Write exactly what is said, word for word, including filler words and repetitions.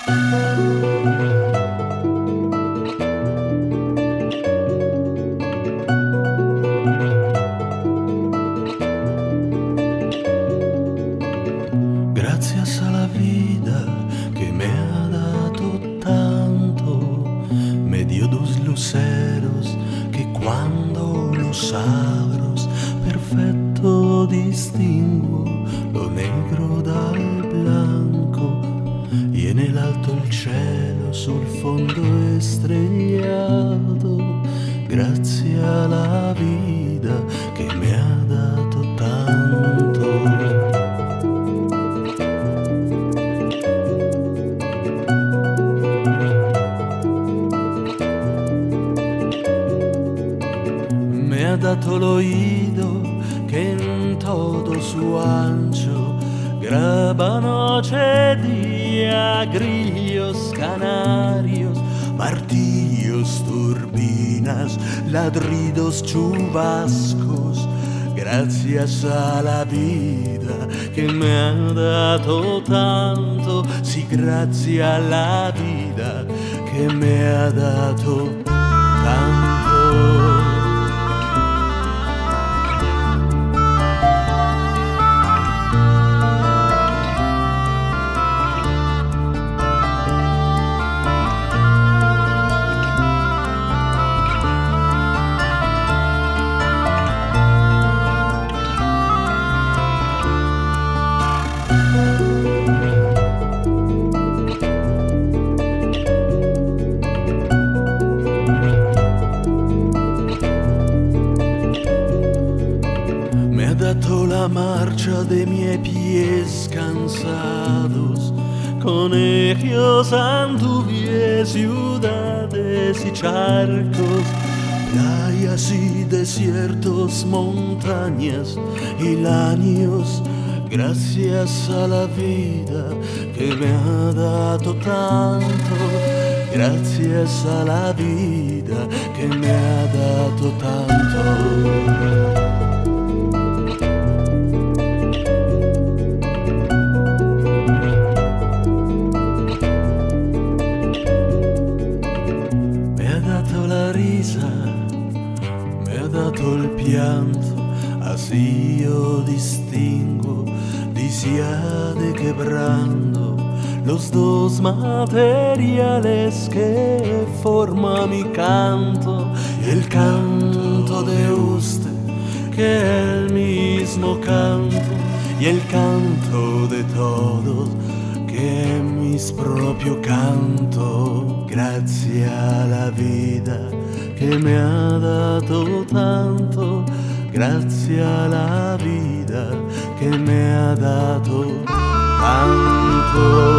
Gracias a la vida que me ha dado tanto, me dio dos luceros que cuando los abro perfecto distingo lo negro dal blanco, y en el alto el cielo sul fondo estrellato. Gracias a la vida que me ha dado tanto. Me ha dato l'oído que en todo su ancho graba noche, día, grillos, canarios, martillos, turbinas, ladridos, chubascos. Gracias a la vida que me ha dado tanto, sí, gracias a la vida que me ha dado tanto. La marcha de mis pies cansados, con ellos anduve ciudades y charcos, playas y desiertos, montañas y laños. Gracias a la vida que me ha dado tanto, gracias a la vida que me ha dado tanto. Me ha dato el pianto, así yo distingo, día de quebrando los dos materiales que forman mi canto, y el canto de usted que es el mismo canto, y el canto de todos que es mi propio canto. Gracias a la vida que me ha dado tanto, gracias a la vida que me ha dado tanto.